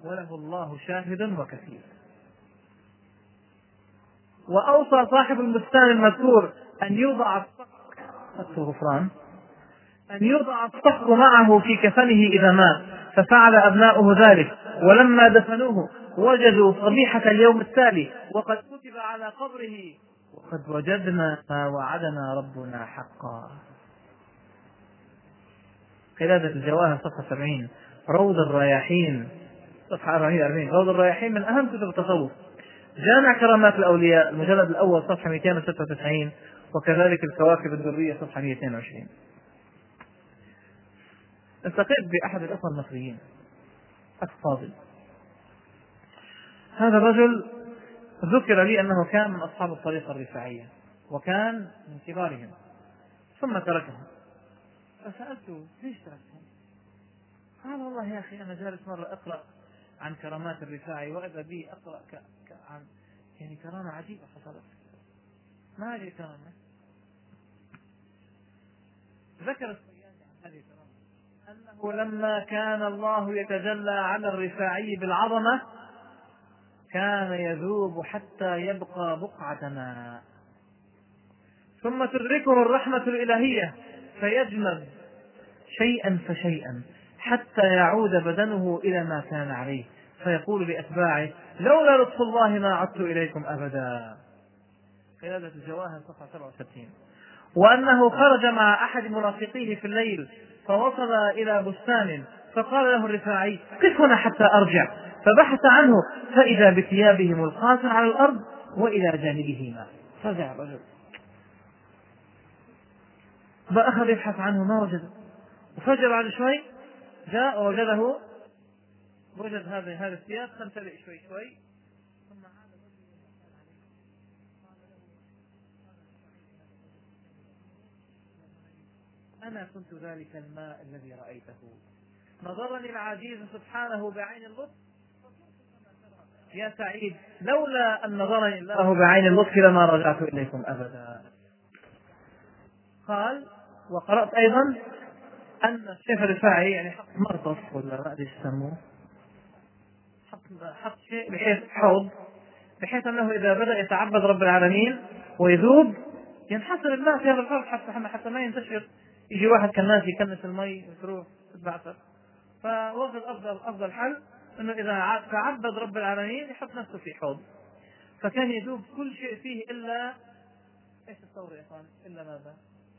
وله الله شاهد وكفيل. وأوصى صاحب البستان المذكور أن يوضع الغفران أن يوضع الصخر معه في كفنه إذا مات، ففعل أبناؤه ذلك، ولما دفنوه وجدوا صبيحة اليوم التالي وقد كتب على قبره: وقد وجدنا ما وعدنا ربنا حقا. قلادة الجواهر صفحة 70. روض الرياحين صفحة 440. روض الرياحين من أهم كتب التصوف. جامع كرامات الأولياء المجلد الأول صفحة 296، وكذلك الكواكب الدرية صفحة 220. التقيت بأحد الأخوة المصريين أخ فاضل. هذا الرجل ذكر لي أنه كان من أصحاب الطريقة الرفاعية وكان من كبارهم، ثم تركهم. فسألته: ليش تركهم؟ قال: والله يا أخي أنا جالس مرة أقرأ عن كرامات الرفاعي، وإذا بي أقرأ عن يعني كرامة عجيبة حصلت. ما هذه كرامة؟ ذكر الصياد عن هذه الكرامة أنه لما كان الله يتجلى على الرفاعي بالعظمة كان يذوب حتى يبقى بقعة ماء، ثم تدركه الرحمة الإلهية فيجمد شيئا فشيئا حتى يعود بدنه إلى ما كان عليه، فيقول لأتباعه: لولا لطف الله ما عدت إليكم أبدا. قلادة الجواهر صفحة 67. وأنه خرج مع أحد مرافقيه في الليل فوصل إلى بستان، فقال له الرفاعي: قف هنا حتى أرجع، فبحث عنه فإذا بثيابه ملقاة على الأرض وإلى جانبه ماء. فزع الرجل، فأخذ يبحث عنه ما وجده، وفجأة بعد شوي جاء ووجده، وجد هذه الثياب تمتلئ شوي شوي، ثم عاد أنا كنت ذلك الماء الذي رأيته، نظرني العزيز سبحانه بعين اللطف يا سعيد، لولا أن نظرني الله بعين اللطف لما رجعت إليكم أبدا. قال: وقرأت أيضا أن الشيخ الرفاعي يعني حط مرطف ولا ما أدري يسموه، حط شيء بحيث حوض، بحيث أنه إذا بدأ يتعبد رب العالمين ويذوب ينحصر الماء في هذا الحوض حتى ما ينتشر، يجي واحد كناس يكنس المي ويروح تتبعثر. فوجد أفضل حل أنه إذا تعبد رب العالمين يحط نفسه في حوض، فكان يذوب كل شيء فيه إلا إيش التصور يا إخوان؟ إلا ماذا؟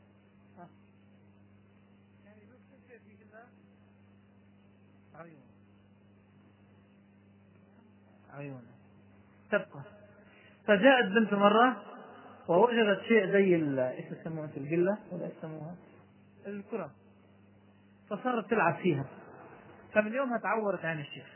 يعني يذوب كل شيء فيه إلا عيونه تبقى. فجاءت بنت مرة ووجدت شيء زي ايش يسموها القلة ولا يسموها الكرة، فصارت تلعب فيها، فمن يومها تعورت عين الشيخ،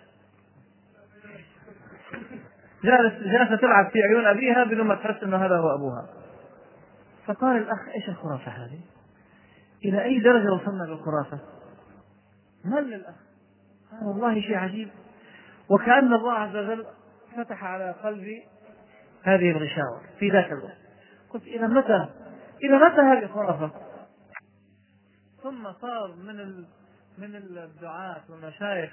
جالسة تلعب في عيون أبيها بدون ما تحس أنه هذا هو أبوها. فقال الأخ: إيش الخرافة هذه؟ إلى أي درجة وصلنا بالخرافة؟ مل الأخ، قال: والله شيء عجيب، وكأن الله عز وجل فتح على قلبي هذه الغشاوة في ذاك الوقت. قلت: إلى متى هذه الخرافة؟ ثم صار من الدعاة والمشايخ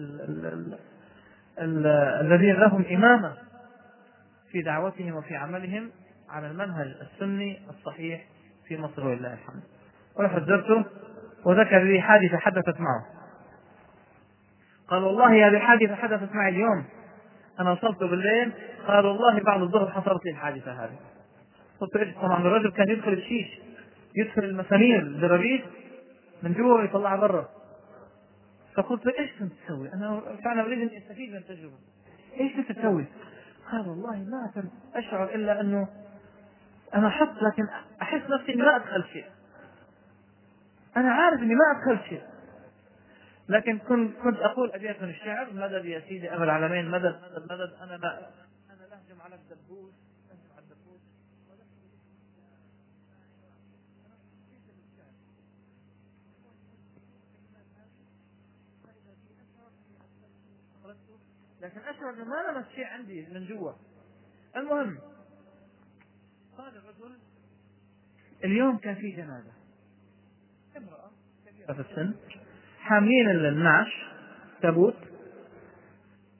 الذين لهم إمامة في دعوتهم وفي عملهم على المنهج السني الصحيح في مصر ولله الحمد. وحذرته وذكر لي حادثة حدثت معه، قال: والله هذه حادثة حدثت معي اليوم، أنا وصلت بالليل، قال: والله بعد الظهر حصلت لي الحادثة هذه. قلت: إيش؟ طبعا الرجل كان يدخل الشيش، يدخل المسامير الزرابيط من جوا ويطلعها برا. فقلت: إيش كنت تسوي؟ أنا فعلا أريد أن أستفيد من التجربة. إيش كنت تسوي؟ قال: والله ما كنت أشعر إلا أنه أنا حط، لكن أحس نفسي إني ما أدخل شيء، أنا عارف إني ما أدخل شيء، لكن كنت أقول أبيات من الشعر: مدد يا سيدي أبا العالمين، مدد مدد مدد، أنا لهجم على الدبوس، لكن أشعر أنه ما لمس شيء عندي من جوا. المهم، قال الرجل: اليوم كان في جنازة، امرأة كبيرة في السن، حاملين النعش تابوت،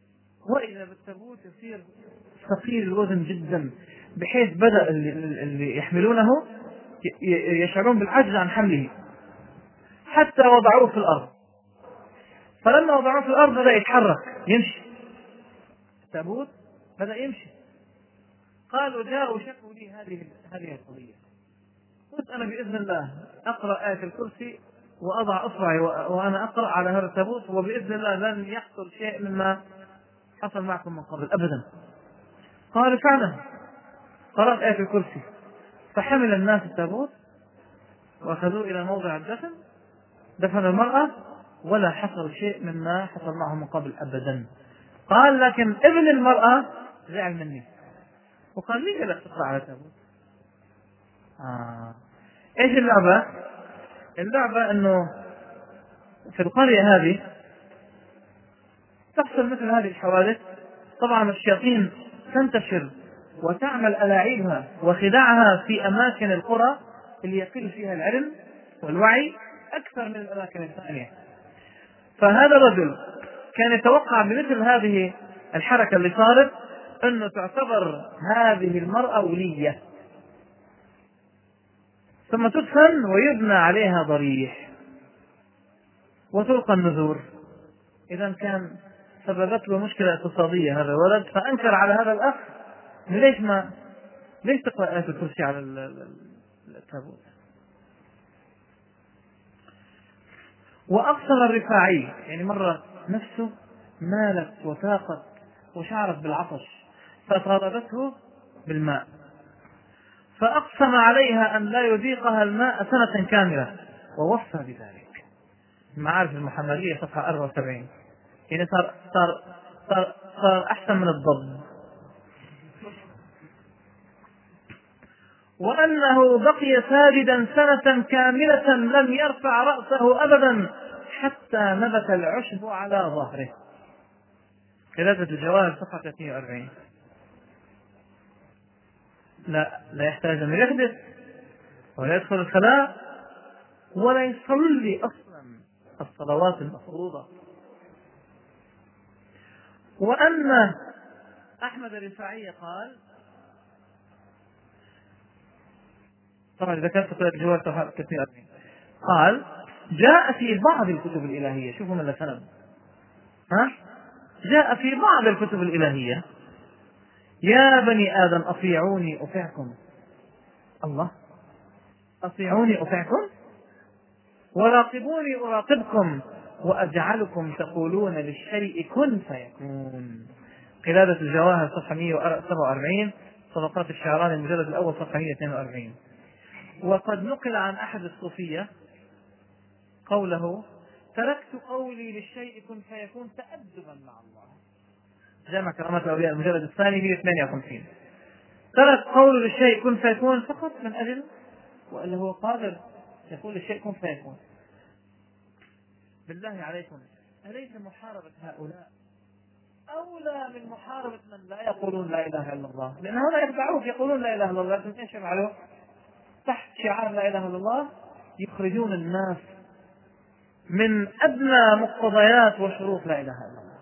وإذا بالتابوت يصير ثقيل الوزن جدا، بحيث بدأ اللي يحملونه يشعرون بالعجز عن حمله، حتى وضعوه في الأرض. فلما وضعوه في الأرض بدأ يتحرك يمشي، التابوت بدأ يمشي. قالوا جاءوا شكوا لي هذه القضية. قلت أنا بإذن الله أقرأ آية الكرسي وأضع أصبعي وأنا أقرأ على هذا التابوت، وبإذن الله لن يحصل شيء مما حصل معكم من قبل أبدا. قالوا فعلا. قرأت آية الكرسي، فحمل الناس التابوت وأخذوه إلى موضع الدفن، دفن المرأة، ولا حصل شيء مما حصل معه من قبل أبدا. قال لكن ابن المرأة زعل مني وقال لي لا تقرأ على التابوت. ايش اللعبة؟ اللعبة انه في القرية هذه تحصل مثل هذه الحوادث. طبعا الشياطين تنتشر وتعمل ألاعيبها وخداعها في أماكن القرى اللي يقل فيها العلم والوعي أكثر من الأماكن الثانية. فهذا الرجل كان يتوقع بمثل هذه الحركة اللي صارت أنه تعتبر هذه المرأة ولية، ثم تدفن ويبنى عليها ضريح وتلقى النذور. إذا كان سببت له مشكلة اقتصادية هذا الولد، فأنكر على هذا الأخ ليش تقرأ آية الكرسي على التابوت. وأقسم الرفاعي، يعني مرة نفسه مالت وتاقت وشعرت بالعطش فطالبته بالماء، فأقسم عليها أن لا يذيقها الماء سنة كاملة ووفى بذلك. المعارف المحمدية صفحة 74. يعني صار أحسن من الضب. وأنه بقي ساجدا سنة كاملة لم يرفع رأسه أبدا حتى نبت العشب على ظهره. قلادة الجواهر صفحة 42. لا يحتاج أن يحدث ولا يدخل الخلاء ولا يصلي أصلا الصلوات المفروضة. وأن أحمد الرفاعي قال، طبعا ذكرت قلادة الجواهر صفحة 42، قال جاء في بعض الكتب الإلهية، شوفوا من السند، جاء في بعض الكتب الإلهية يا بني آدم أطيعوني أطيعكم. الله، أطيعوني أطيعكم، وراقبوني أراقبكم، وأجعلكم تقولون للشيء كن فيكون. قلادة الجواهر صفحة 147، طبقات الشعراني المجلد الأول صفحة 142. وقد نقل عن أحد الصوفية قوله تركت قولي للشيء كن فيكون تأدبا مع الله. جامع كرامات الأولياء المجلد الثاني 158. ترك قوله للشيء كن فيكون فقط من أجل، وإلا هو قادر يقول للشيء كن فيكون. بالله عليكم، أليس محاربة هؤلاء أولى من محاربة من لا يقولون لا إله إلا الله؟ لأن هؤلاء يخدعوك، يقولون لا إله إلا الله، لكن ايش يفعلوا؟ تحت شعار لا إله إلا الله يخرجون الناس من أدنى مقتضيات وشروط لا إله إلا الله.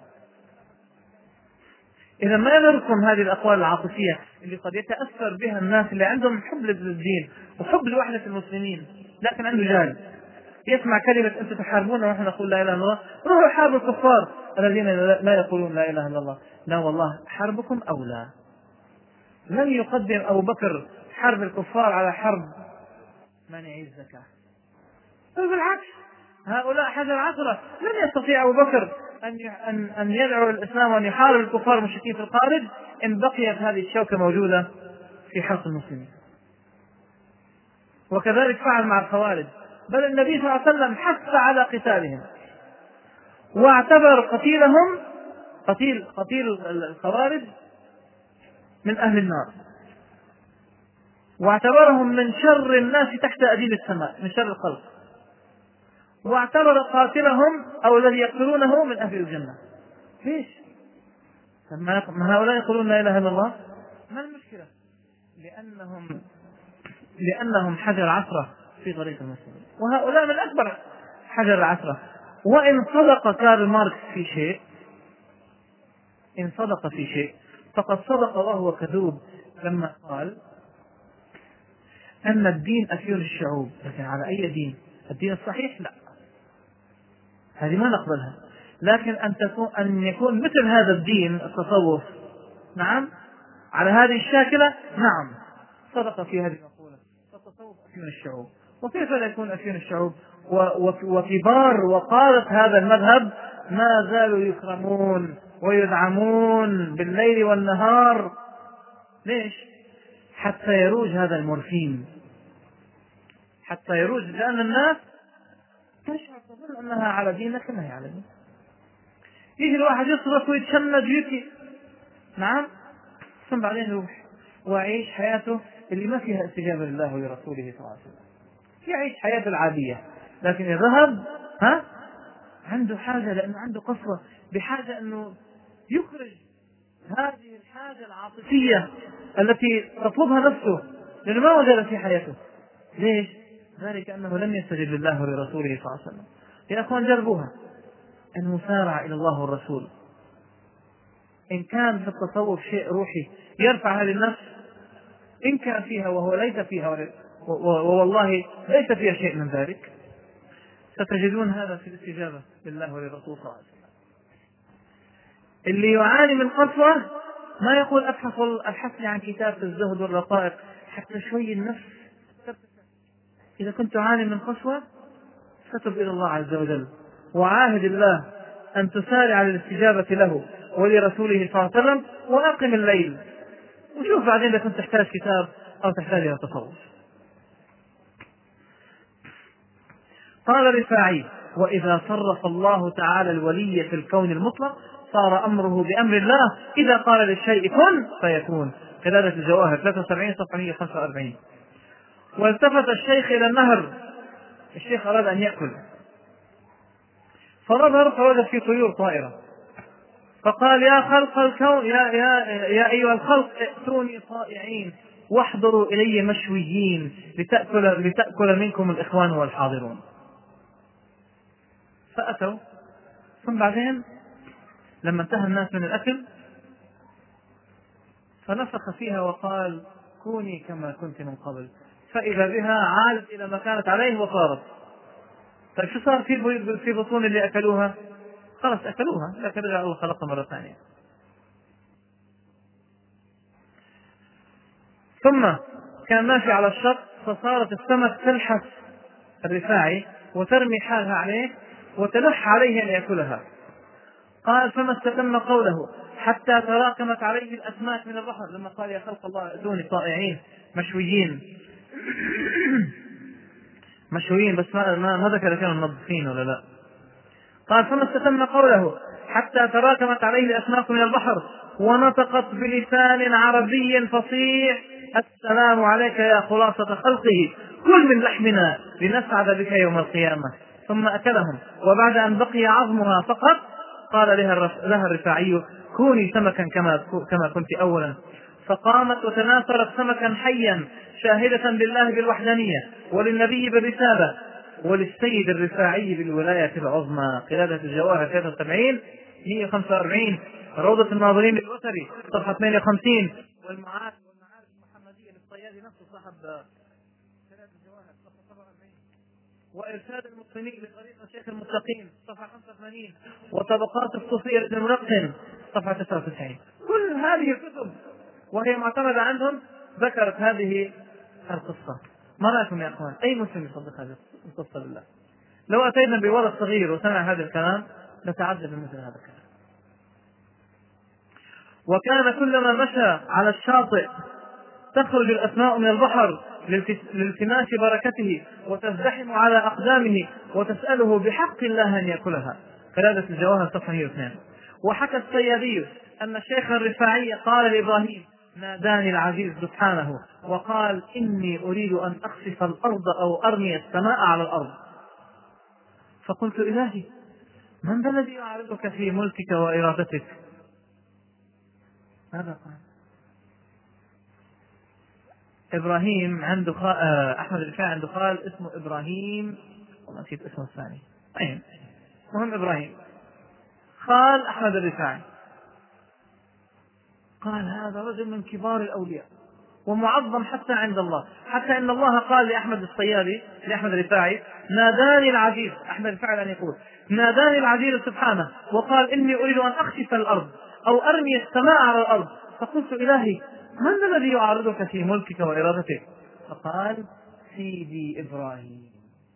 إذا ما يضركم هذه الأقوال العاطفية اللي قد يتأثر بها الناس اللي عندهم حب للدين وحب لوحدة المسلمين، لكن عنده جهل، يسمع كلمة أنتم تحاربون ونحن نقول لا إله إلا الله، روحوا حاربوا الكفار الذين لا يقولون لا إله إلا الله. لا والله، حربكم أولى. لن يقدم أبو بكر حرب الكفار على حرب مانعي الزكاة، بل بالعكس، هؤلاء حجر عثرة. لن يستطيع أبو بكر أن يدعو الإسلام وأن يحارب الكفار المشركين في الخارج إن بقيت هذه الشوكة موجودة في حلق المسلمين. وكذلك فعل مع الخوارج، بل النبي صلى الله عليه وسلم حث على قتالهم، واعتبر قتيلهم قتيل الخوارج من أهل النار، واعتبرهم من شر الناس تحت أديم السماء، من شر الخلق، واعتبر قاتلهم أو الذي يقتلونه من أهل الجنة. ليش؟ ما هؤلاء يقولون لا إله إلا الله. ما المشكلة؟ لأنهم حجر عثرة في طريق المسلمين، وهؤلاء من أكبر حجر العثرة. وإن صدق كارل ماركس في شيء، إن صدق في شيء فقد صدق وهو كذوب لما قال أن الدين أثير الشعوب، لكن على أي دين؟ الدين الصحيح لا، هذه ما نقبلها. لكن أن يكون مثل هذا الدين التصوف، نعم، على هذه الشاكلة، نعم، صدق في هذه المقولة، فالتصوف أثير الشعوب. وكيف لا يكون أثير الشعوب وكبار وقادة هذا المذهب ما زالوا يكرمون ويدعمون بالليل والنهار؟ ليش؟ حتى يروج هذا المورفين، حتى يروج، لأن الناس تشعر تظن أنها على دين لكنها هي على دين. يجي الواحد يصرف ويتشنج ويبكي، نعم، ثم بعدين يروح ويعيش حياته اللي ما فيها استجابة لله ولرسوله صلى الله عليه وسلم، يعيش حياته العادية. لكن إذا ذهب عنده حاجة، لأنه عنده قسوة، بحاجة أنه يخرج هذه الحاجة العاطفية التي تطلبها نفسه، لأنه ما وجد في حياته. ليش؟ ذلك أنه لم يستجب لله ولرسوله صلى الله عليه وسلم. يا أخوان جربوها، المسارعة إلى الله والرسول. إن كان في التصوف شيء روحي يرفع هذه النفس، إن كان فيها وهو ليس فيها، والله ليس فيها شيء من ذلك، ستجدون هذا في الاستجابة لله وللرسول صلى الله عليه وسلم. اللي يعاني من قسوة ما يقول أبحث لي عن كتاب في الزهد والرقائق حتى شوي النفس. إذا كنت تعاني من قسوة فتب إلى الله عز وجل وعاهد الله أن تسارع للاستجابة له ولرسوله صلى الله عليه وسلم، وأقم الليل، وشوف بعدين إذا كنت تحتاج كتاب أو تحتاج إلى تصوف. قال رفاعي: وإذا صرف الله تعالى الولي في الكون المطلق صار أمره بأمر الله، إذا قال للشيء كن فيكون. قلادة الجواهر 73 صفحة 145. والتفت الشيخ إلى النهر، الشيخ أراد أن يأكل، فنظر فوجد في طيور طائرة، فقال: يا خلق الكون، يا أيها الخلق، ائتوني طائعين واحضروا إلي مشويين لتأكل منكم الإخوان والحاضرون. فأتوا، ثم بعدين لما انتهى الناس من الأكل فنفخ فيها وقال: كوني كما كنت من قبل. فإذا بها عادت إلى ما كانت عليه وصارت. طيب شو صار في بطون اللي أكلوها؟ خلاص أكلوها، لكن رجع الله خلقها مرة ثانية. ثم كان ماشي على الشط، فصارت السمك تلحس الرفاعي وترمي حالها عليه وتلح عليه أن يأكلها. قال: فما استتم قوله حتى تراكمت عليه الأسماك من البحر، لما قال: يا خلق الله ائتوني طائعين مشويين مشويين، بس ما ذكر كانوا منظفين ولا لا. قال: فما استتم قوله حتى تراكمت عليه الأسماك من البحر ونطقت بلسان عربي فصيح: السلام عليك يا خلاصة خلقه، كل من لحمنا لنسعد بك يوم القيامة. ثم أكلهم، وبعد أن بقي عظمها فقط قال لها الرفاعي: كوني سمكا كما كنت أولا. فقامت وتناثرت سمكا حيا شاهدة لله بالوحدانية وللنبي بالرسالة وللسيد الرفاعي بالولاية العظمى. قلادة الجواهر 73 145، روضة الناظرين للوتري صفحة 58، والمعارف المحمدية للصيادي نفسه صاحب قلادة الجواهر صفحة 47، وإرشاد المسلمين لطريق الشيخ المتقين صفحة 85، وطبقات الصوفية للملقن صفحة 99. كل هذه الكتب وهي معتمدة عندهم ذكرت هذه القصة. ما رأيكم يا أخوان؟ أي مسلم يصدق هذه القصة بالله؟ لو أتينا بولد صغير وسمع هذا الكلام نتعجب من مثل هذا الكلام. وكان كلما مشى على الشاطئ تخرج الأسماء من البحر لالتماس بركته وتزدحم على أقدامه وتسأله بحق الله أن يأكلها. قلادة الجواهر صفحة 102. وحكى الصيادي أن الشيخ الرفاعي قال لإبراهيم: ناداني العزيز سبحانه وقال: إني أريد أن أخسف الأرض أو أرمي السماء على الأرض. فقلت: إلهي، من ذا الذي يعارضك في ملكك وإرادتك؟ ماذا قال؟ إبراهيم عنده أحمد الرفاعي عنده خال اسمه إبراهيم، والله نسيت اسمه الثاني، مهم إبراهيم خال أحمد الرفاعي. قال هذا رجل من كبار الأولياء ومعظم حتى عند الله، حتى إن الله قال لأحمد الصيادي لأحمد الرفاعي: ناداني العزيز. أحمد الرفاعي أن يقول: ناداني العزيز سبحانه وقال: إني أريد أن أخسف الأرض أو أرمي السماء على الأرض، فقلت: إلهي من ذا الذي يعارضك في ملكك وإرادتك؟ فقال: سيدي إبراهيم.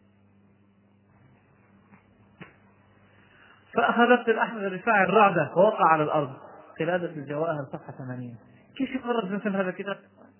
فأخذت الأحمد الرفاعي الرعدة ووقع على الأرض. قلادة الجواهر صفحة 80. كيف يخرج مثل هذا الكتاب؟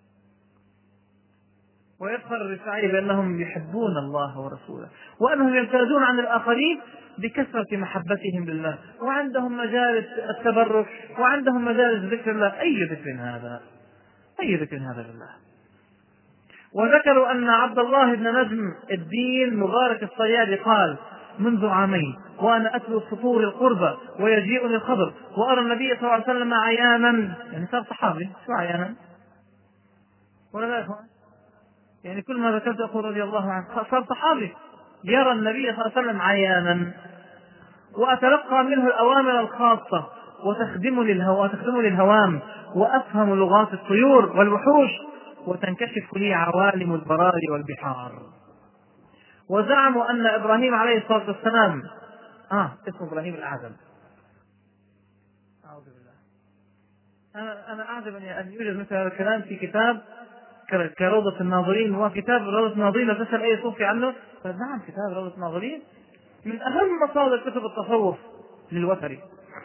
ويفخر الرفاعي بأنهم يحبون الله ورسوله، وأنهم يمتازون عن الآخرين بكثرة محبتهم لله، وعندهم مجالس التبرك، وعندهم مجالس ذكر الله. أي ذكر هذا؟ أي ذكر هذا لله؟ وذكروا أن عبد الله بن نجم الدين مبارك الصيادي قال: منذ عامين وأنا أتلو سطور القربة ويجيئني الخبر وأرى النبي صلى الله عليه وسلم عيانا. يعني صار صحابي، شو عيانا؟ ولا لا يا إخوان؟ يعني كل ما ذكرت أقول رضي الله عنه، صار صحابي يرى النبي صلى الله عليه وسلم عيانا، وأتلقى منه الأوامر الخاصة وتخدمني الهوام، وأفهم لغات الطيور والوحوش، وتنكشف لي عوالم البراري والبحار. وزعموا أن إبراهيم عليه الصلاة والسلام اسمه إبراهيم الأعظم. أعوذ بالله. أنا أعجبني أن يوجد مثل هذا الكلام في كتاب كروضة الناظرين. وكتاب روضة الناظرين لا تسأل أي صوفي عنه، فنعم كتاب روضة الناظرين من أهم مصادر كتب التصوف للوتري.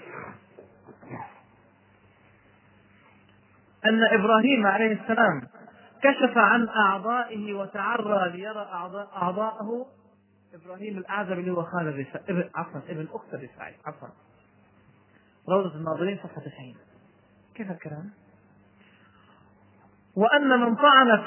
أن إبراهيم عليه السلام كشف عن أعضائه وتعرى ليرى أعضاءه. إبراهيم الأعظم اللي هو خالد ابن أخت الرفاعي. روضة الناظرين صفحة 90. كيف الكلام؟ وأن من طعن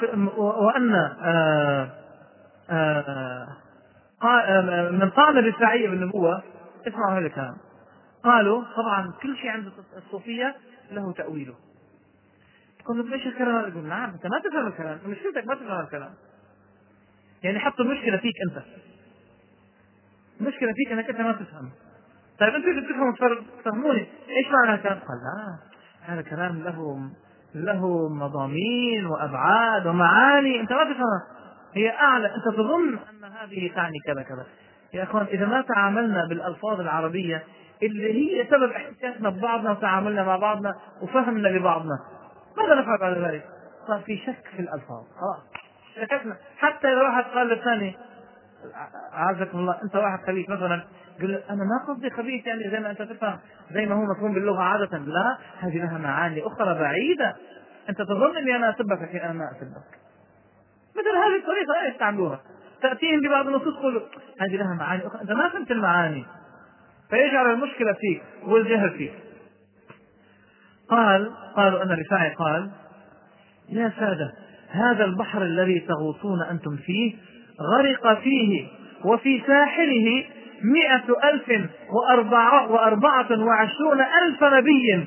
من طعن الرفاعية بالنبوة. اسمعوا هذا الكلام. قالوا طبعا كل شيء عند الصوفية له تأويله. تقول ليش الكلام هذا؟ يقول نعم أنت ما تفهم الكلام، مشكلتك ما تفهم الكلام. يعني حطوا المشكلة فيك أنت، المشكلة فيك أنك أنت ما تفهم. طيب أنتوا إذا تفهموا تفهموني إيش معنى الكلام؟ قال لا، هذا كلام له مضامين وأبعاد ومعاني أنت ما تفهمها، هي أعلى. أنت تظن أن هذه تعني كذا كذا. يا أخوان إذا ما تعاملنا بالألفاظ العربية اللي هي سبب احتكاكنا ببعضنا وتعاملنا مع بعضنا وفهمنا لبعضنا، ماذا نفعل بعد ذلك؟ صار في شك في الألفاظ، خلاص شككنا. حتى إذا واحد قال للثاني أعزكم الله أنت واحد خبيث مثلا، قل أنا ما قصدي خبيث يعني زي ما أنت تفهم، زي ما هو مفهوم باللغة عادة. لا، هذه لها معاني أخرى بعيدة. أنت تظن أني أنا أسبك لكن أنا ما أسبك. مثل هذه الطريقة لا يستعملوها، تأتيهم ببعض النصوص تقول هذه لها معاني أخرى، أنت ما فهمت المعاني، فيجعل المشكلة فيك والجهل فيك. قالوا أن الرفاعي قال: يا سادة، هذا البحر الذي تغوصون أنتم فيه غرق فيه وفي ساحله 124,000 نبي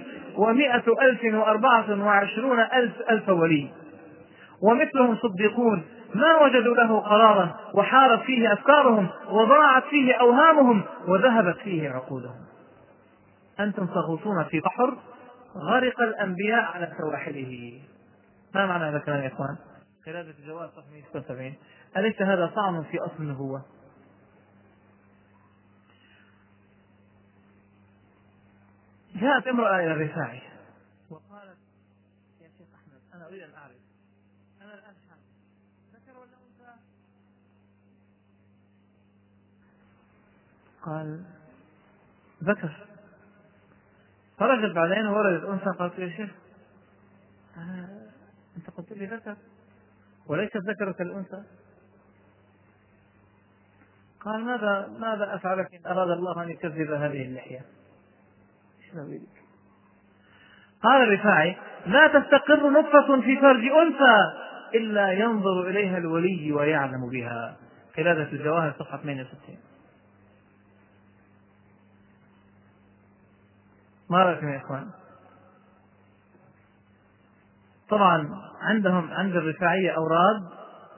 و124,000 ولي، ومثلهم صديقون ما وجدوا له قرارا، وحارت فيه أفكارهم، وضاعت فيه أوهامهم، وذهبت فيه عقولهم. أنتم تغوصون في بحر غرق الأنبياء على سواحله. ما معنى هذا الكلام يا إخوان؟ قلادة الجواب صفحة 176. أليس هذا طعن في أصل النبوة؟ جاءت امرأة إلى الرفاعي وقالت: يا شيخ أحمد أنا أريد أن أعرف، أنا الآن حامل، ذكر ولا أنثى؟ قال: ذكر. خرجت بعدين وولدت أنثى. قالت: يا شيخ أنت قلت لي ذكر وليست ذكر كالأنثى. قال: ماذا أفعلك إن أراد الله أن يكذب هذه اللحية؟ قال الرفاعي: لا تستقر نطفة في فرج أنثى إلا ينظر إليها الولي ويعلم بها. قلادة الجواهر صفحة 68. ما رأيكم يا إخوان؟ طبعا عند الرفاعية أوراد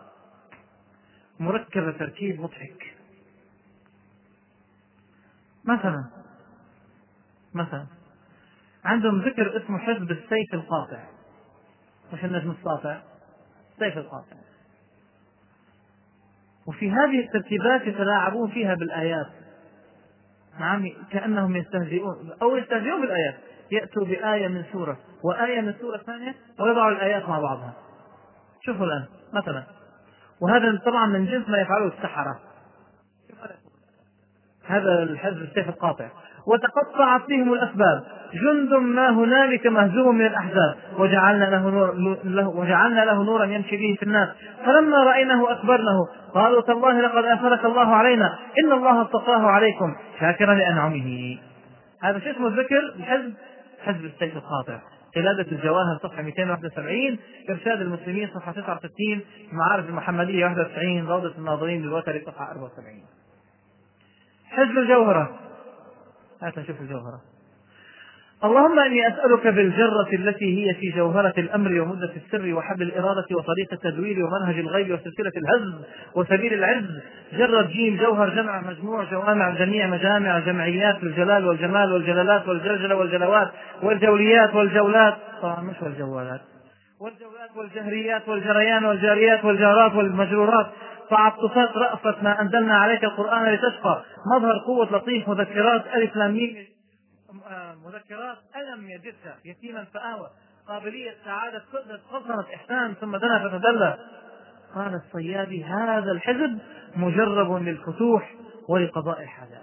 مركبة تركيب مضحك. مثلا عندهم ذكر اسمه حزب السيف القاطع، مش النجم الساطع، السيف القاطع. وفي هذه الترتيبات يتلاعبون فيها بالآيات، نعم، كأنهم يستهزئون أو يستهزئون بالآيات، يأتوا بآية من سورة وآية من سورة ثانية ويضعوا الآيات مع بعضها. شوفوا الآن مثلا، وهذا طبعا من جنس ما يفعله السحرة، هذا الحزب السيف القاطع. وتقطعت بهم الأسباب، جند ما هنالك مهزوم من الأحزاب، وجعلنا له نورا يمشي به في الناس، فلما رأيناه أكبرنه قالوا تالله لقد آثرك الله علينا إن الله اصطفاه عليكم شاكرا لأنعمه. هذا شو اسمه الذكر؟ الحزب، حزب السيف القاطع. قلادة الجواهر صفحة 271، إرشاد المسلمين صفحة 69، معارف المحمدية 91، روضة الناظرين للوتر صفحة 74. حزب الجوهرة، هات نشوف الجوهرة. اللهم إني أسألك بالجرة التي هي في جوهرة الأمر ومدة السر وحبل الإرادة وطريق التدوير ومنهج الغيب وسلسلة الهز وسبيل العز، جرة جيم جوهر جمع مجموع جوامع جميع مجامع جمعيات الجلال والجمال والجلالات والجلجلة والجلوات والجوليات والجولات، طبعا مش والجوالات، والجولات والجهريات والجريان والجاريات والجارات والمجرورات، تعطفات رأفت ما أنزلنا عليك القرآن لتشقى، مظهر قوة لطيف مذكرات ألف لام ميم، مذكرات ألم يجدك يتيما فآوى، قابلية سعادة فضلت إحسان ثم دنا فتدلى. قال الصيادي هذا الحزب مجرب للفتوح ولقضاء الحاجات.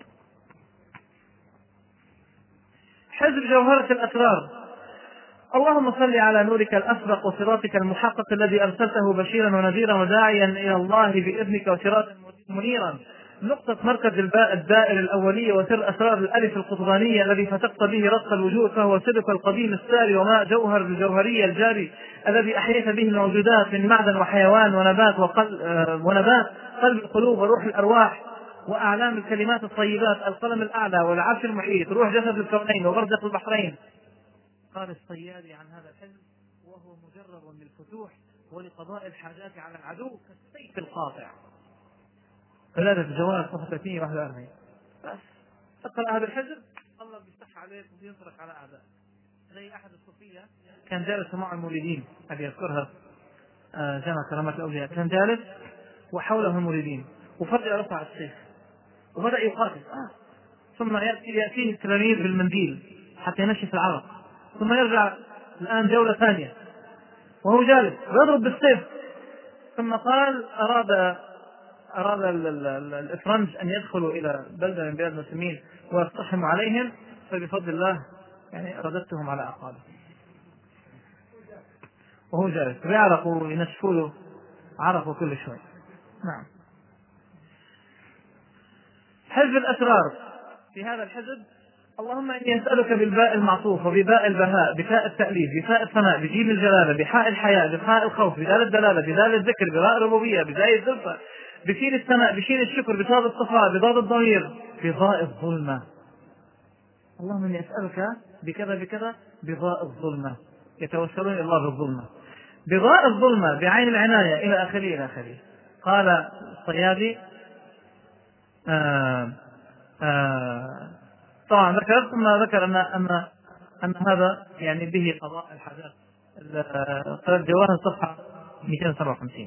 حزب جوهرة الأسرار. اللهم صل على نورك الأسبق وصراطك المحقق الذي أرسلته بشيرا ونذيرا وداعيا إلى الله بإذنك وسراجا منيرا، نقطة مركز الباء الدائر الأولية وسر أسرار الألف القطبانية الذي فتقت به رق الوجود، فهو سلك القديم الساري وماء جوهر الجوهرية الجاري الذي أحييت به الموجودات من معدن وحيوان ونبات ونبات قلب القلوب وروح الأرواح وأعلام الكلمات الطيبات، القلم الأعلى والعرش المحيط، روح جسد الكونين وبرزخ البحرين. قال الصيادي عن هذا الحزب وهو مجرب للفتوح ولقضاء الحاجات على العدو كالسيف القاطع. قلادة الجوال صفحة 341. بس تقرأ هذا الحزب الله بيفتح عليك وبينصرك على أعداء. زي أحد الصوفية كان جالس مع المريدين، أبي أذكرها جامعة كرامات الأولياء، كان جالس وحوله المريدين وفجأة رفع السيف وبدأ يقاتل، ثم يأتيه التلاميذ بالمنديل حتى ينشف العرق، ثم يرجع الآن جولة ثانية وهو جالس ويضرب بالسيف، ثم قال أراد الإفرنج أن يدخلوا إلى بلدة من بلاد المسلمين ويقتحموا عليهم، فبفضل الله يعني رددتهم على أعقابهم وهو جالس ويعرقوا وينشفوا له عرقه كل شوي. نعم. حزب الأسرار. في هذا الحزب اللهم إني أسألك بالباء المعطوف وبباء البهاء بفاء التأليف بفاء الثناء بجيم الجلالة بحاء الحياء بفاء الخوف بدال الدلالة بدال الذكر براء الربوبية بزاي الزلفة بشين الثناء بشين الشكر بصاد الصفاء بضاد الضمير بضاء الظلمة. اللهم إني أسألك بكذا بكذا بضاء الظلمة، يتوسلون إلى الله بالظلمة، بضاء الظلمة بعين العناية إلى آخره إلى آخره. قال الصيادي طبعا ذكر ثم ذكر أن هذا يعني به قضاء الحاجات. قال الجواهر صفحة 257.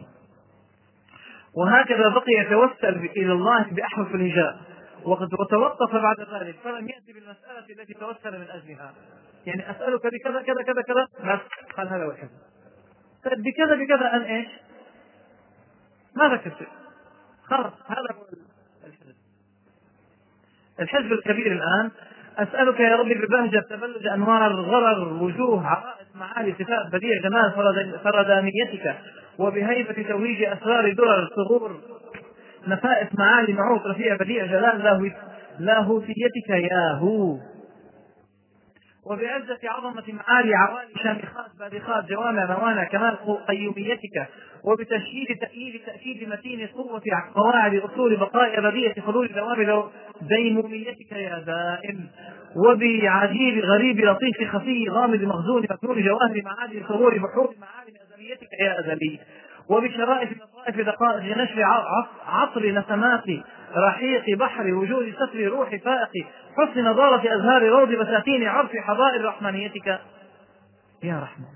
وهكذا بقي يتوسل إلى الله بأحرف الهجاء وتوقف بعد ذلك فلم يأتي بالمسألة التي توسل من أجلها، يعني أسألك بكذا كذا كذا كذا بس قال هذا هو الحزب، بكذا بكذا أن إيش ما ذكر شيء خلاص هذا هو الحزب. الحزب الكبير الآن أسألك يا ربي ببهجة تبلج أنوار غرر وجوه عرائس معالي صفات بديع جمال فردانيتك وبهيبة توهيج أسرار درر صغور نفائس معالي معوق رفيع بديع جلال لاهوتيتك يا هو، وبعزة عظمة معالي عوالي شامخات بادخات جوامع موانع كمال قيوميتك وبتشييد تأكيد متين قوة قواعد أصول بقاء أبدية حلول دوام ديموميتك يا دائم، وبعجيب غريب لطيف خفي غامض مخزون مكنون جواهر معالي ثغور بحور معالم أزليتك يا أزلي، وبشرائف لطائف دقائق نشر عطر نسمات رحيق بحر وجود ستر روح فائق حسن نضارة أزهار روض بساتين عرف حضائر رحمانيتك يا رحمن.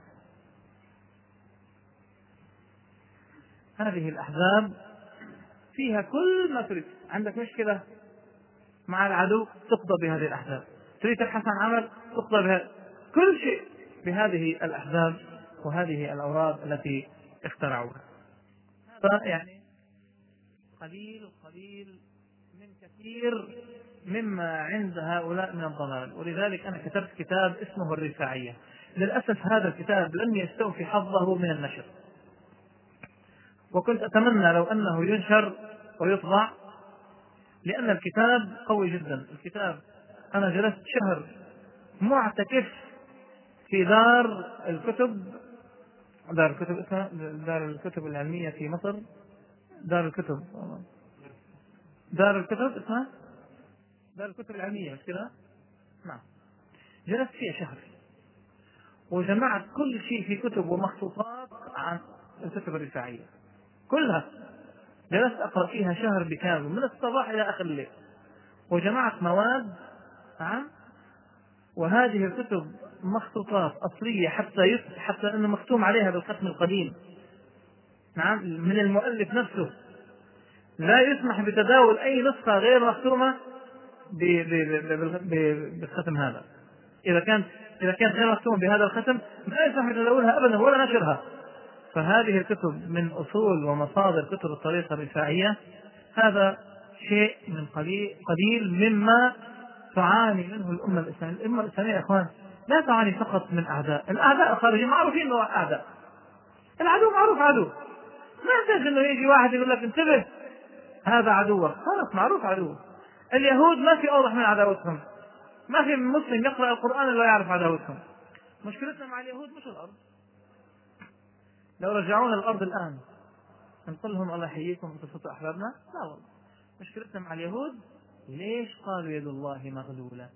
هذه الأحزاب فيها كل ما تريد. عندك مشكلة مع العدو تقضى بهذه الأحزاب، تريد تبحث عن عمل تقضى بها، كل شيء بهذه الأحزاب وهذه الأوراد التي اخترعوها. هذا يعني قليل من كثير مما عند هؤلاء من الضلال. ولذلك أنا كتبت كتاب اسمه الرفاعية. للأسف هذا الكتاب لم يستوفي حظه من النشر، وكنت أتمنى لو أنه ينشر ويطبع، لأن الكتاب قوي جدا. الكتاب أنا جلست شهر معتكف في دار الكتب اسمها دار الكتب العلمية في مصر، دار الكتب اسمها دار الكتب العلمية، مش كده؟ نعم. جلست فيها شهر وجمعت كل شيء في كتب ومخطوطات عن الكتب الرفاعية كلها. جلست أقرأ فيها شهر بكامل من الصباح إلى آخر الليل، وجمعت مواد. نعم. وهذه الكتب مخطوطات أصلية حتى أنه مختوم عليها بالختم القديم، نعم، من المؤلف نفسه. لا يسمح بتداول أي نسخة غير مختومة بالختم هذا. إذا كانت غير مختومة بهذا الختم لا يسمح بتداولها أبدا ولا نشرها. فهذه الكتب من أصول ومصادر كتب الطريقة الرفاعية. هذا شيء من قليل مما تعاني منه الأمة الإسلامية. الأمة الإسلامية يا إخوان لا تعاني فقط من الأعداء الخارجيين معروفين أنه أعداء، العدو معروف عدو، ما يحتاج أنه يجي واحد يقول لك انتبه هذا عدوك، خلاص معروف عدو. اليهود ما في أوضح من عداوتهم، ما في مسلم يقرأ القرآن إلا يعرف عداوتهم. مشكلتنا مع اليهود مش الأرض. لو رجعونا الأرض الآن نقول لهم الله يحييكم وتفوتوا أحبابنا، لا والله. مشكلتنا مع اليهود ليش قالوا يد الله مغلولة؟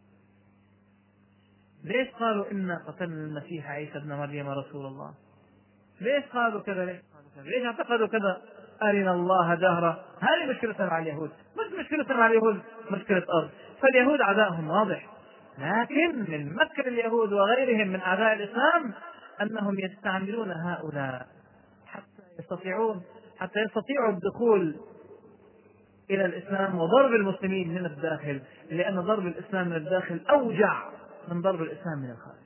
ليش قالوا إنا قتلنا المسيح عيسى ابن مريم رسول الله؟ ليش قالوا كذا؟ ليش اعتقدوا كذا؟ أرنا الله جهرة. هذه مشكلتنا مع اليهود، مش مشكلتنا مع اليهود مشكلة أرض. فاليهود عداءهم واضح، لكن من مكر اليهود وغيرهم من أعداء الإسلام أنهم يستعملون هؤلاء حتى يستطيعوا الدخول إلى الإسلام وضرب المسلمين من الداخل، لأن ضرب الإسلام من الداخل أوجع من ضرب الإسلام من الخارج.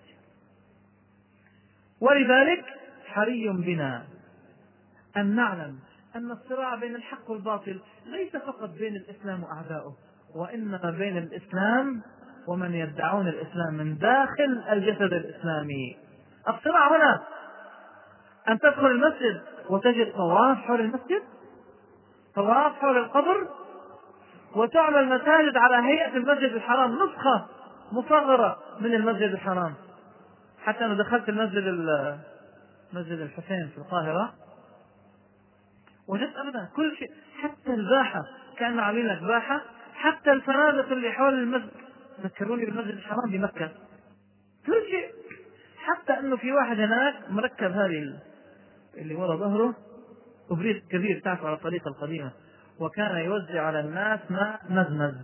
ولذلك حري بنا أن نعلم أن الصراع بين الحق والباطل ليس فقط بين الإسلام وأعدائه، وإنما بين الإسلام ومن يدعون الإسلام من داخل الجسد الإسلامي. الصراع هنا أن تدخل المسجد وتجد طواف حول المسجد، طواف حول القبر، وتعمل مساجد على هيئة المسجد الحرام، نسخة مصغرة من المسجد الحرام. حتى أنا دخلت مسجد الحسين في القاهرة وجدت أبدا كل شيء، حتى الباحة كان عاملين لك باحة، حتى الفنادق اللي حول المسجد ذكروني بالمسجد الحرام بمكة، كل شيء. حتى أنه في واحد هناك مركب هذه اللي وراء ظهره إبريق كبير تعرف على الطريقة القديمة، وكان يوزع على الناس ماء مزمز.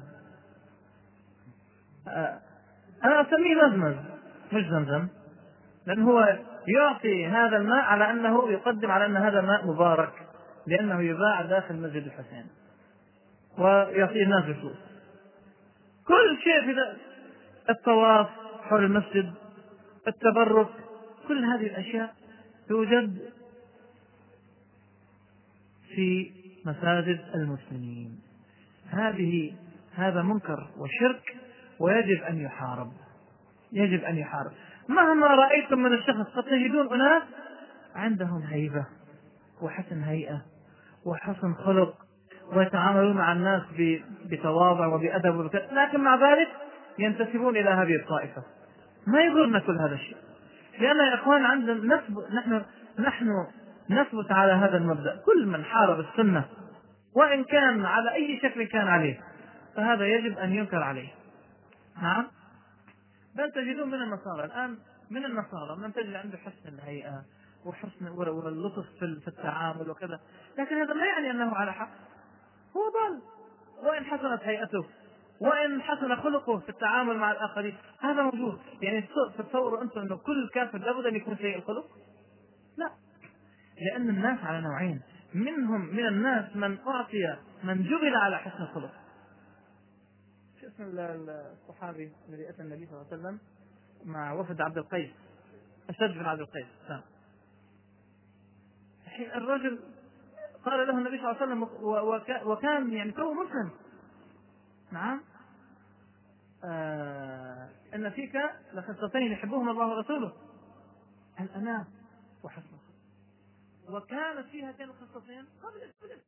أنا أسميه مزمز مش زمزم، لأنه هو يعطي هذا الماء على أنه يقدم على أن هذا ماء مبارك، لأنه يباع داخل مسجد الحسين ويعطيه الناس بفلوس. كل شيء في الطواف حول المسجد، التبرك، كل هذه الأشياء توجد في مساجد المسلمين. هذا منكر وشرك ويجب أن يحارب. مهما رأيتم من الشخص قد تجدون أناس عندهم هيبة وحسن هيئة وحسن خلق ويتعاملون مع الناس بتواضع وبأدب، لكن مع ذلك ينتسبون إلى هذه الطائفة. ما يضرنا كل هذا الشيء، لأن يا إخوان عندنا نحن نثبت على هذا المبدأ: كل من حارب السنة وإن كان على أي شكل كان عليه فهذا يجب أن ينكر عليه. نعم. بل تجدون من النصارى الآن، من تجد عنده حسن الهيئة وحسن واللطف في التعامل وكذا، لكن هذا لا يعني أنه على حق، هو ضال. وإن حسنت هيئته، وإن حسن خلقه في التعامل مع الآخرين، هذا موجود. يعني تتصوروا أنتم أنه كل كافر لابد أن يكون سيء الخلق؟ لا، لأن الناس على نوعين، من الناس من جبل على حسن الخلق. شو اسم الصحابي الذي أتى النبي صلى الله عليه وسلم مع وفد عبد القيس؟ أشد بن عبد القيس. الرجل قال له النبي صلى الله عليه وسلم وكان يعني تو مسلم، نعم، إن فيك لخصلتين يحبهما الله ورسوله، الأناة وحسن الخلق. وكانت فيها هاتين الخصلتين قبل الإسلام.